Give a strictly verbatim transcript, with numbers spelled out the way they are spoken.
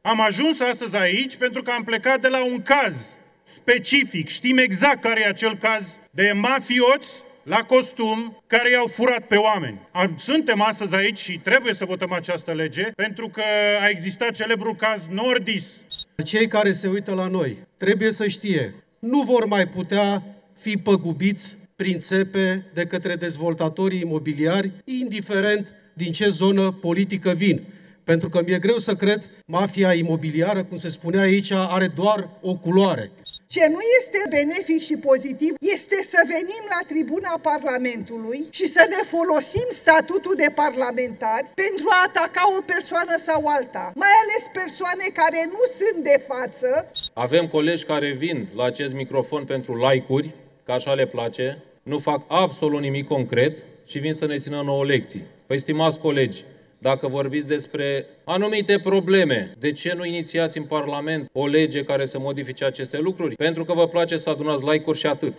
Am ajuns astăzi aici pentru că am plecat de la un caz specific. Știm exact care e acel caz de mafioți la costum care i-au furat pe oameni. Suntem astăzi aici și trebuie să votăm această lege pentru că a existat celebrul caz Nordis. Cei care se uită la noi trebuie să știe, nu vor mai putea fi păgubiți prin țepe de către dezvoltatorii imobiliari, indiferent din ce zonă politică vin. Pentru că mi-e greu să cred, mafia imobiliară, cum se spunea aici, are doar o culoare. Ce nu este benefic și pozitiv este să venim la tribuna Parlamentului și să ne folosim statutul de parlamentari pentru a ataca o persoană sau alta, mai ales persoane care nu sunt de față. Avem colegi care vin la acest microfon pentru like-uri, că așa le place, nu fac absolut nimic concret și vin să ne țină nouă lecții. Păi, stimați colegi, dacă vorbiți despre anumite probleme, de ce nu inițiați în Parlament o lege care să modifice aceste lucruri? Pentru că vă place să adunați like-uri și atât.